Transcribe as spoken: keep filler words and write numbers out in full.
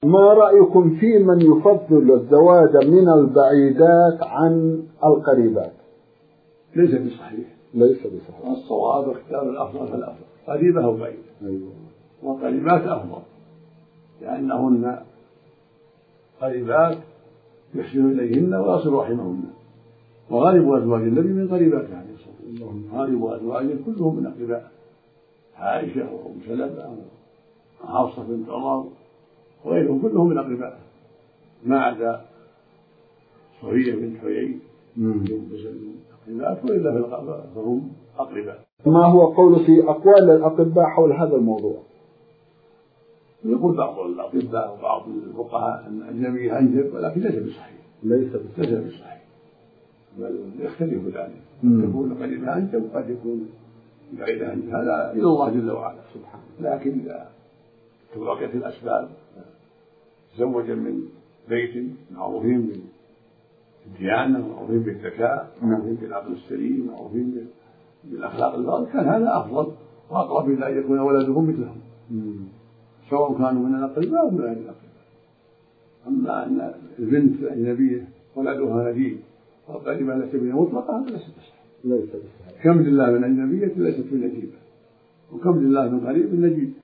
ما رأيكم في من يفضل الزواج من البعيدات عن القريبات؟ ليس بصحيح. ليس بصحيح. الصواب اختيار الأفضل فالأفضل، قريبة أو بعيدة. أيوة. والقريبات أفضل لأنهن قريبات يحسن إليهن ويصل رحمهن، وغالب أزواج النبي من قريبات عليه الصلاة والسلام، غالب أزواجه كلهم من أقرباء، عائشة وأم سلمة وحفصة بنت عمر وغيرهم كلهم من أقرباء، ما عدا صفية بنت حيي من أقرباء، وإلا في القرابة فهم أقرباء. ما هو قول في أقوال الأطباء حول هذا الموضوع؟ يقول بعض الأطباء وبعض الفقهاء أن الأجنبي أنجب، ولكن ليس بصحيح. ليس بصحيح. ليس بصحيح، بل يختلف ذلك، قد تكون قريبة أنجب وقد يكون بعيدة أنجب، هذا إلى الله جل وعلا سبحانه. لكن إذا توافقت الأسباب تزوج من بيت معروفين بالديانة، معروفين بالذكاء، معروفين بالعقل السليم، معروفين بالأخلاق الفاضلة، كان هذا أفضل وأقرب إلى أن يكون ولدهم مثلهم، سواء كانوا من الأقرباء أو من غير الأقرباء. أما أن البنت الأجنبية ولدها نديم والقريبة ليست بها مطلقة، هذا ليس بصحيح. ليس بصحيح. كم لله من أجنبية ليست بنجيبة، وكم لله من قريب نجيب.